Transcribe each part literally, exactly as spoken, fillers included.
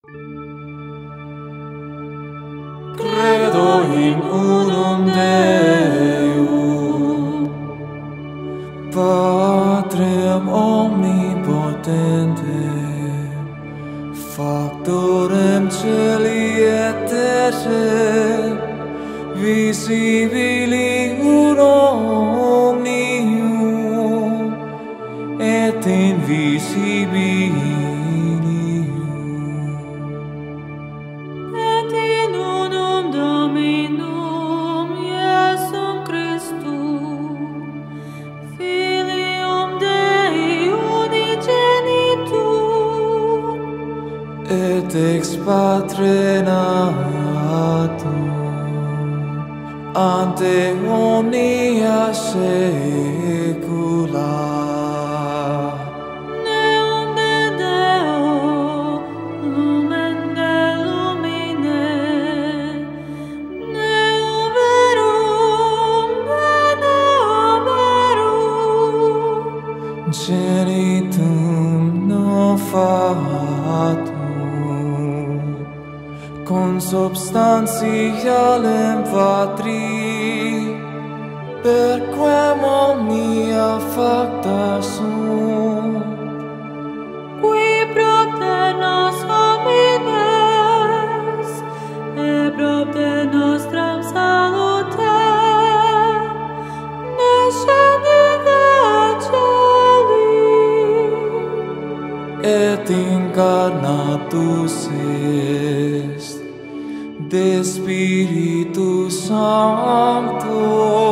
Credo in unum Deum, Patrem omnipotentem, Factorem celi et terrae, visibili omnium, et invisibilium. Et in unum Dominum Iesum Christum, Filium Dei unigenitum, Et ex Patre natum, ante omnia saecula. Neum de Deo, lumen de lumine, Neum verum de Deo verum, Genitum novatum, consubstantialem Patri, per quem omnia facta sunt, qui propter nos homines, et propter nostram salutem, descendit de celi, et incarnatus est de Spiritu Sancto,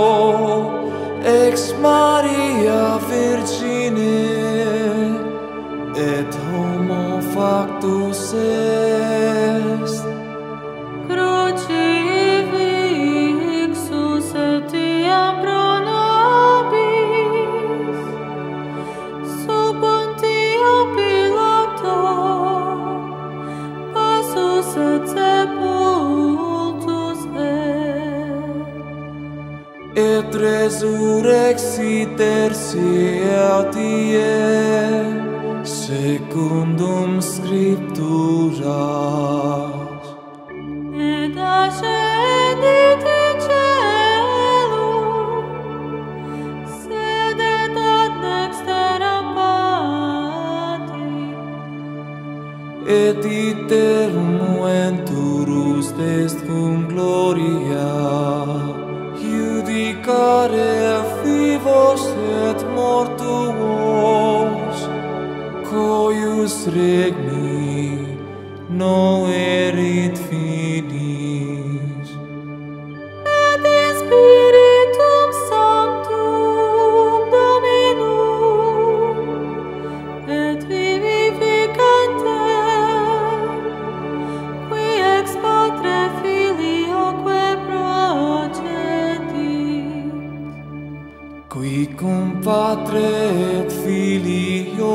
ex Maria Virgine, et homo factus est, crucifixus etiam pro nobis, sub Pontio Pilato, passus et sepultus est, et resurrexit tertia die, secundum Scripturas, et ascendit in caelum, sedet ad dexteram Patri, et iterum venturus est cum gloria, judicare vivos et mortuos, coius regni no erit finis. et in Spiritum Sanctum Dominum, et vivificantem, qui ex Patre Filioque procedit, Qui cum Patre et Filio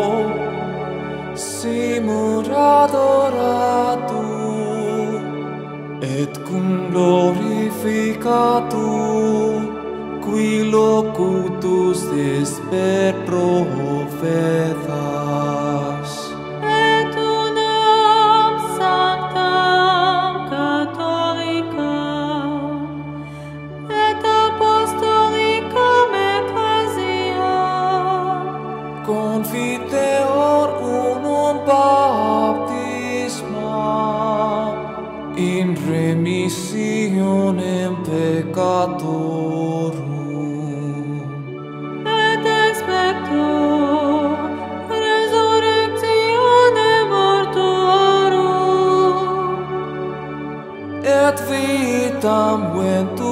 simur adoratur, et cum glorificatur, qui locutus est per profetas, et unam sanctam catholicam, et apostolicam ecclesiam, confiteor unum baptismam in remissionem peccatorum, et expecto resurrectione mortuorum, et vitam venturum